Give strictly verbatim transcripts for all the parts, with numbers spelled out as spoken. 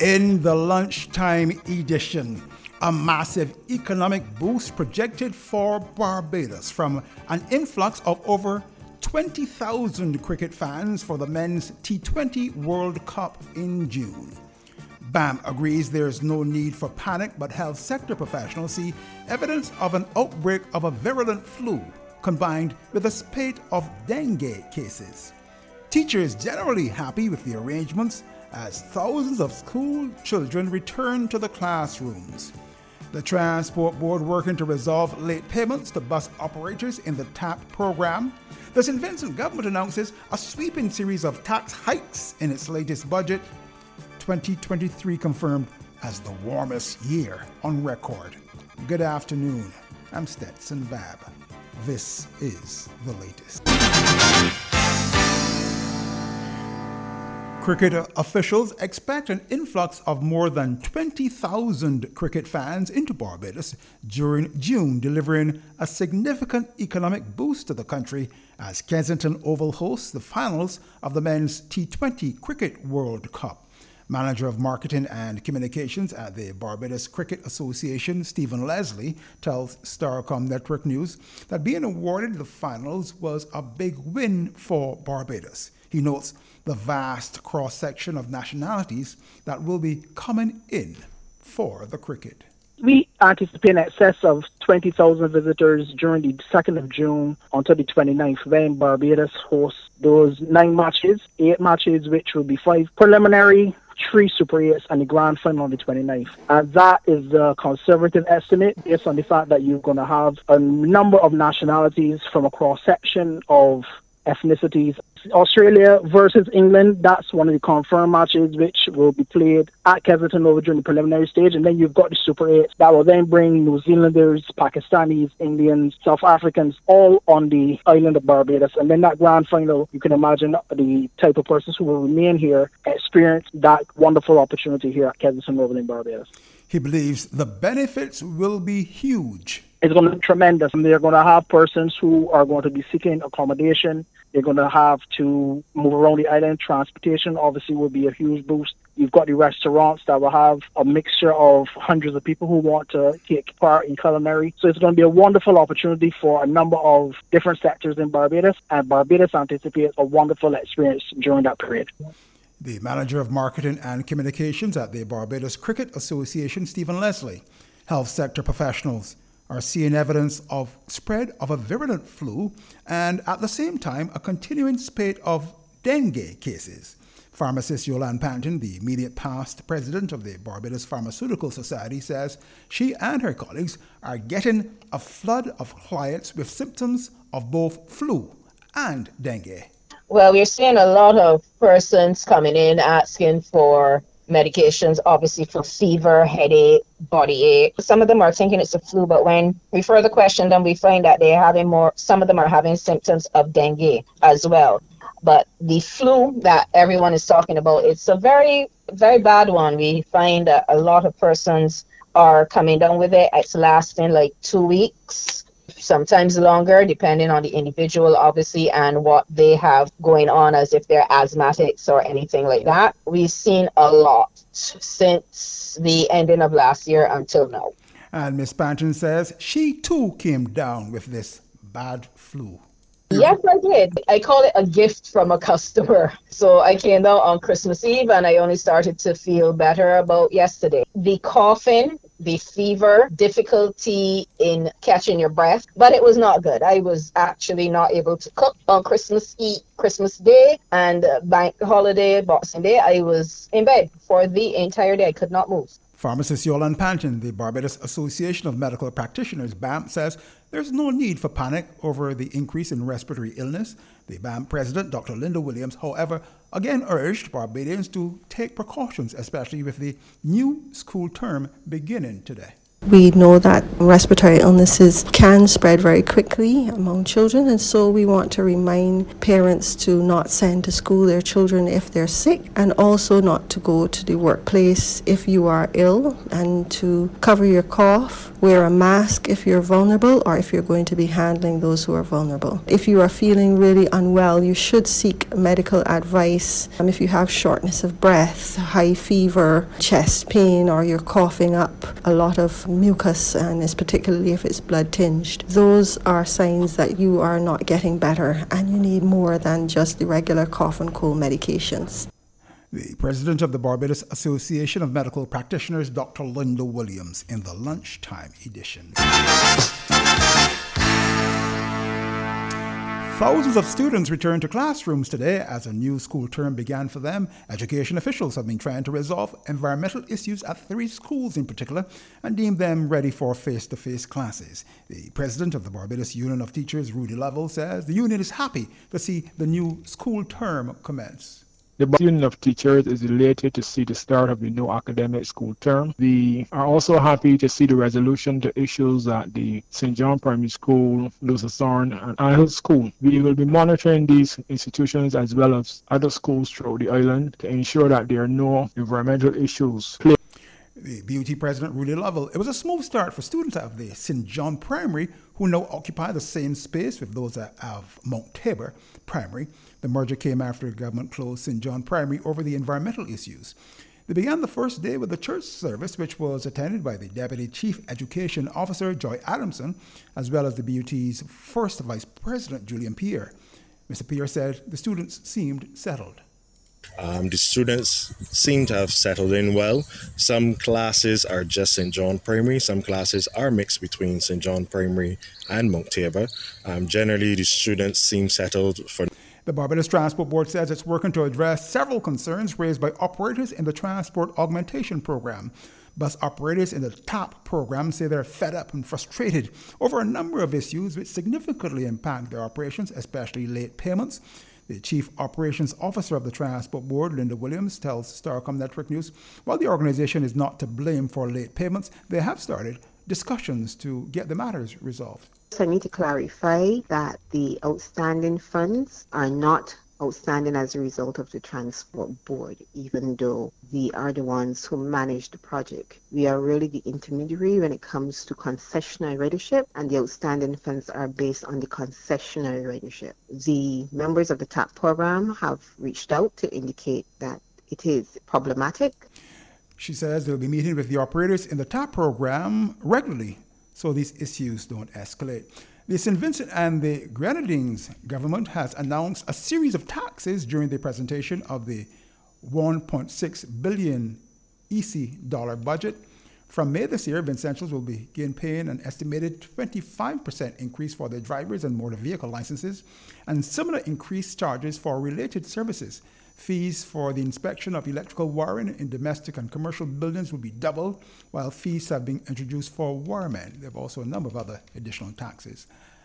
In the lunchtime edition, a massive economic boost projected for Barbados from an influx of over twenty thousand cricket fans for the men's T twenty World Cup in June. B A M agrees there's no need for panic, but health sector professionals see evidence of an outbreak of a virulent flu combined with a spate of dengue cases. Teachers generally happy with the arrangements as thousands of school children return to the classrooms. The Transport Board working to resolve late payments to bus operators in the T A P program. The Saint Vincent government announces a sweeping series of tax hikes in its latest budget. twenty twenty-three confirmed as the warmest year on record. Good afternoon. I'm Stetson Babb. This is the latest. Cricket officials expect an influx of more than twenty thousand cricket fans into Barbados during June, delivering a significant economic boost to the country as Kensington Oval hosts the finals of the men's T twenty Cricket World Cup. Manager of Marketing and Communications at the Barbados Cricket Association, Stephen Leslie, tells Starcom Network News that being awarded the finals was a big win for Barbados. He notes the vast cross-section of nationalities that will be coming in for the cricket. We anticipate in excess of twenty thousand visitors during the second of June until the twenty-ninth, when Barbados hosts those nine matches, eight matches, which will be five preliminary, three Super eights, and the grand final on the twenty-ninth. And that is the conservative estimate based on the fact that you're going to have a number of nationalities from a cross-section of ethnicities. Australia versus England, that's one of the confirmed matches which will be played at Kensington Oval during the preliminary stage. And then you've got the Super eight that will then bring New Zealanders, Pakistanis, Indians, South Africans all on the island of Barbados. And then that grand final, you can imagine the type of persons who will remain here experience that wonderful opportunity here at Kensington Oval in Barbados. He believes the benefits will be huge. It's going to be tremendous. And they're going to have persons who are going to be seeking accommodation. They're going to have to move around the island. Transportation obviously will be a huge boost. You've got the restaurants that will have a mixture of hundreds of people who want to take part in culinary. So it's going to be a wonderful opportunity for a number of different sectors in Barbados. And Barbados anticipates a wonderful experience during that period. The Manager of Marketing and Communications at the Barbados Cricket Association, Stephen Leslie. Health sector professionals are seeing evidence of spread of a virulent flu and at the same time a continuing spate of dengue cases. Pharmacist Yolande Panton, the immediate past president of the Barbados Pharmaceutical Society, says she and her colleagues are getting a flood of clients with symptoms of both flu and dengue. Well, we're seeing a lot of persons coming in asking for medications, obviously for fever, headache, body ache. Some of them are thinking it's a flu, but when we further question them, we find that they're having more, some of them are having symptoms of dengue as well. But the flu that everyone is talking about, it's a very, very bad one. We find that a lot of persons are coming down with it. It's lasting like two weeks, sometimes longer, depending on the individual, obviously, and what they have going on, as if they're asthmatics or anything like that. We've seen a lot since the ending of last year until now. And Miss Panton says she too came down with this bad flu. Yes, I did. I call it a gift from a customer. So I came down on Christmas Eve and I only started to feel better about yesterday. The coughing, the fever, difficulty in catching your breath, but it was not good. I was actually not able to cook on Christmas Eve, Christmas Day, and bank holiday, Boxing Day. I was in bed for the entire day. I could not move. Pharmacist Yolande Panton, the Barbados Association of Medical Practitioners, B A M, says there's no need for panic over the increase in respiratory illness. The B A M president, Doctor Linda Williams, however, again urged Barbadians to take precautions, especially with the new school term beginning today. We know that respiratory illnesses can spread very quickly among children, and so we want to remind parents to not send to school their children if they're sick, and also not to go to the workplace if you are ill, and to cover your cough, wear a mask if you're vulnerable or if you're going to be handling those who are vulnerable. If you are feeling really unwell, you should seek medical advice. Um, if you have shortness of breath, high fever, chest pain, or you're coughing up a lot of mucus, and is particularly if it's blood tinged, those are signs that you are not getting better and you need more than just the regular cough and cold medications. The president of the Barbados Association of Medical Practitioners, Doctor Linda Williams, in the lunchtime edition. Thousands of students returned to classrooms today as a new school term began for them. Education officials have been trying to resolve environmental issues at three schools in particular and deemed them ready for face-to-face classes. The president of the Barbados Union of Teachers, Rudy Lovell, says the union is happy to see the new school term commence. The Barbados Union of Teachers is elated to see the start of the new academic school term. We are also happy to see the resolution to issues at the Saint John Primary School, Lucerne, and Isle School. We will be monitoring these institutions as well as other schools throughout the island to ensure that there are no environmental issues. The B U T president, Rudy Lovell, it was a smooth start for students of the Saint John Primary, who now occupy the same space with those of Mount Tabor Primary. The merger came after the government closed Saint John Primary over the environmental issues. They began the first day with a church service, which was attended by the Deputy Chief Education Officer, Joy Adamson, as well as the B U T's first Vice President, Julian Pierre. Mister Pierre said the students seemed settled. Um, the students seem to have settled in well. Some classes are just Saint John Primary. Some classes are mixed between Saint John Primary and Mount Tabor. Um, generally, the students seem settled for. The Barbados Transport Board says it's working to address several concerns raised by operators in the Transport Augmentation Program. Bus operators in the T A P program say they're fed up and frustrated over a number of issues which significantly impact their operations, especially late payments. The Chief Operations Officer of the Transport Board, Linda Williams, tells Starcom Network News, while the organization is not to blame for late payments, they have started discussions to get the matters resolved. So I need to clarify that the outstanding funds are not outstanding as a result of the Transport Board, even though we are the ones who manage the project. We are really the intermediary when it comes to concessionary ridership, and the outstanding funds are based on the concessionary ridership. The members of the T A P program have reached out to indicate that it is problematic. She says they'll be meeting with the operators in the T A P program regularly so these issues don't escalate. The Saint Vincent and the Grenadines government has announced a series of taxes during the presentation of the one point six billion E C dollar budget. From May this year, Vincentials will begin paying an estimated twenty-five percent increase for their drivers and motor vehicle licenses, and similar increased charges for related services. Fees for the inspection of electrical wiring in domestic and commercial buildings will be doubled, while fees have been introduced for wiremen. There are also a number of other additional taxes.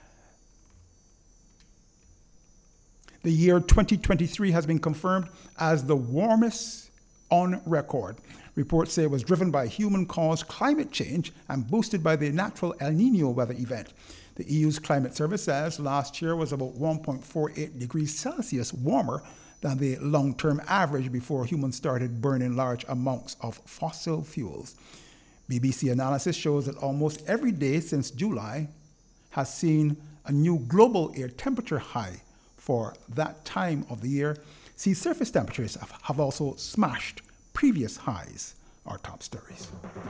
The year twenty twenty-three has been confirmed as the warmest on record. Reports say it was driven by human-caused climate change and boosted by the natural El Nino weather event. The E U's climate service says last year was about one point four eight degrees Celsius warmer than the long-term average before humans started burning large amounts of fossil fuels. B B C analysis shows that almost every day since July has seen a new global air temperature high for that time of the year. Sea surface temperatures have also smashed previous highs. Our top stories.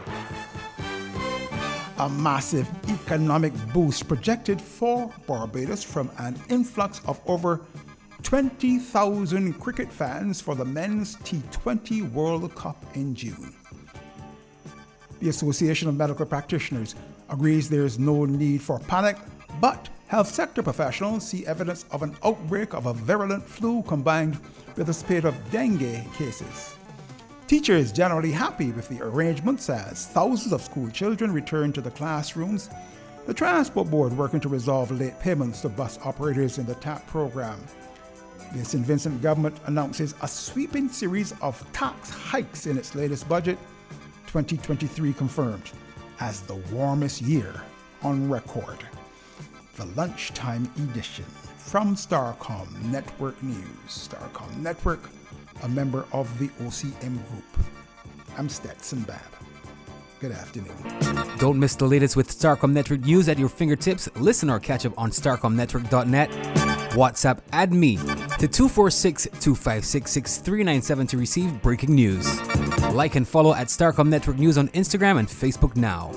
A massive economic boost projected for Barbados from an influx of over twenty thousand cricket fans for the men's T twenty World Cup in June. The Association of Medical Practitioners agrees there is no need for panic, but health sector professionals see evidence of an outbreak of a virulent flu combined with a spate of dengue cases. Teachers generally happy with the arrangements as thousands of school children return to the classrooms. The Transport Board working to resolve late payments to bus operators in the T A P program. The Saint Vincent government announces a sweeping series of tax hikes in its latest budget, twenty twenty-three confirmed. as the warmest year on record. The lunchtime edition from Starcom Network News. Starcom Network, a member of the O C M Group. I'm Stetson Babb. Good afternoon. Don't miss the latest with Starcom Network News at your fingertips. Listen or catch up on starcom network dot net. WhatsApp add me to two four six, two five six, six three nine seven to receive breaking news. Like and follow at Starcom Network News on Instagram and Facebook now.